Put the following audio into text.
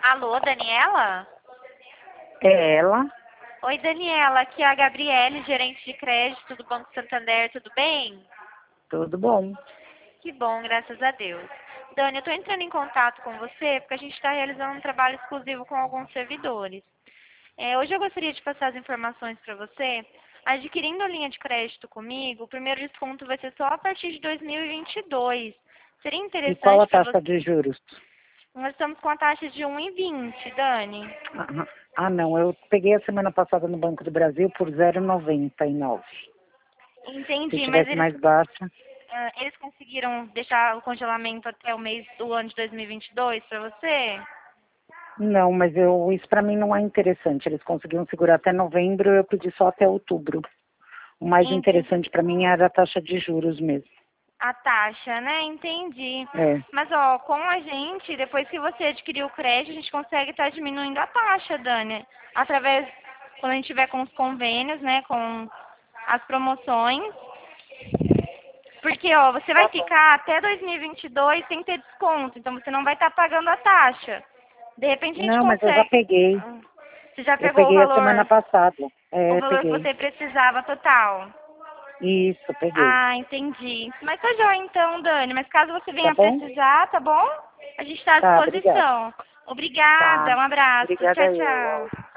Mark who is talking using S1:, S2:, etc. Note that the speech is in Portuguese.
S1: Alô, Daniela?
S2: É ela?
S1: Oi, Daniela, aqui é a Gabriele, gerente de crédito do Banco Santander, tudo bem?
S2: Tudo bom?
S1: Que bom, graças a Deus. Dani, eu estou entrando em contato com você porque a gente está realizando um trabalho exclusivo com alguns servidores. Hoje eu gostaria de passar as informações para você. Adquirindo a linha de crédito comigo, o primeiro desconto vai ser só a partir de 2022. Seria
S2: E qual
S1: interessante
S2: a
S1: para
S2: taxa
S1: você?
S2: de juros?
S1: Nós estamos com a taxa de 1,20, Dani.
S2: Não, eu peguei a semana passada no Banco do Brasil por 0,99. Se
S1: Entendi, mas
S2: tivesse mais baixa,
S1: eles conseguiram deixar o congelamento até o mês do ano de 2022 para você?
S2: não, mas isso para mim não é interessante. Eles conseguiram segurar até novembro, eu pedi só até outubro. O mais
S1: Entendi.
S2: interessante para mim era a taxa de juros mesmo.
S1: A taxa, né? Entendi.
S2: É.
S1: Mas, ó, com a gente, depois que você adquirir o crédito, a gente consegue estar diminuindo a taxa, Dani. Através, quando a gente tiver com os convênios, né? Com as promoções. Porque, ó, você vai
S2: Tá bom.
S1: ficar até 2022 sem ter desconto. Então, você não vai estar pagando a taxa. De repente, a gente
S2: Não, mas eu já
S1: consegue.
S2: peguei.
S1: Você já
S2: Eu
S1: pegou
S2: peguei a semana passada.
S1: o
S2: É,
S1: valor que
S2: peguei.
S1: você precisava total?
S2: Isso, peguei.
S1: Ah, entendi. Mas tá joia então, Dani. Mas caso você
S2: Tá
S1: venha
S2: bom?
S1: precisar, tá bom? A gente está à
S2: Tá, obrigada.
S1: disposição. Obrigada,
S2: Tá.
S1: um abraço.
S2: Obrigada
S1: Tchau,
S2: eu.
S1: tchau.